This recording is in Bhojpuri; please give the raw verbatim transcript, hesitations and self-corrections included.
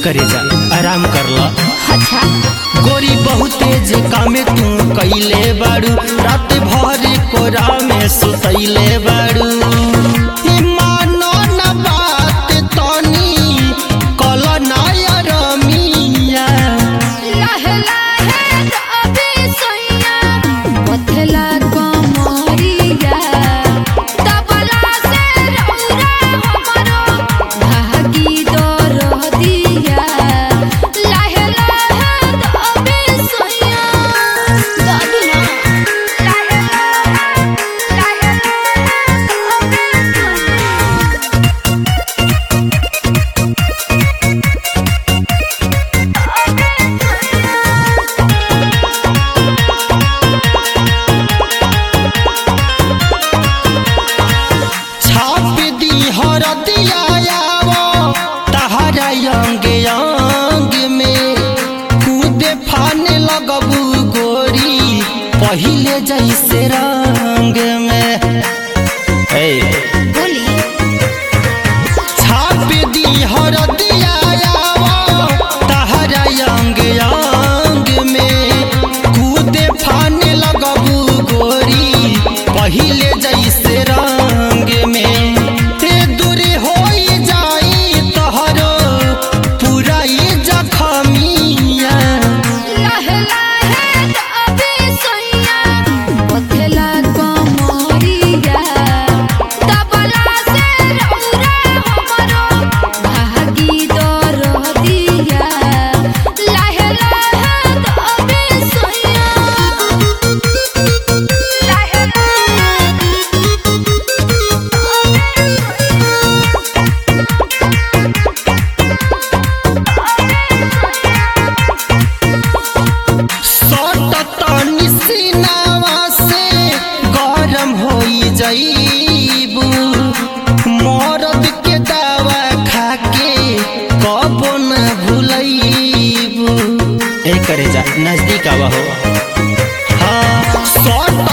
करेजा आराम कर ला। अच्छा गोरी बहुत तेज कामे तू कैले बाड़ू, रात भर कोरा में सुतैले बाड़ू। मानो न बात तनी कल नाया रमिया, लहे लहे अबे सैया पथला कमरिया, तबला से रौरा हमरो भागी दरदिया। लहे लहे अबे सैया दादी ना, लहे लहे छाप दी हरदिया आवो तहरा अंग अंग में, कूदे फाने लगबू गोरी पहिले जैसे रंग में। ए बोली छाप दी हरदिया आवो तहरा अंग अंग में, कूदे फाने लगबू गोरी पहिले जैसे रंग में। ते दूरी होई जाई तोहरो पूरा ये जखमिया, लहे लहे अबे सैया पथला कमरिया, तबला से रौरा हमरो भागी दरदिया। लहे लहे अबे सैया, लहे सट तनी सीनावा से गरम होई जाइबू, मरद के दवा खाके कबो न भूलैबू। ए करेजा नजदीक आवा हो। हाँ सट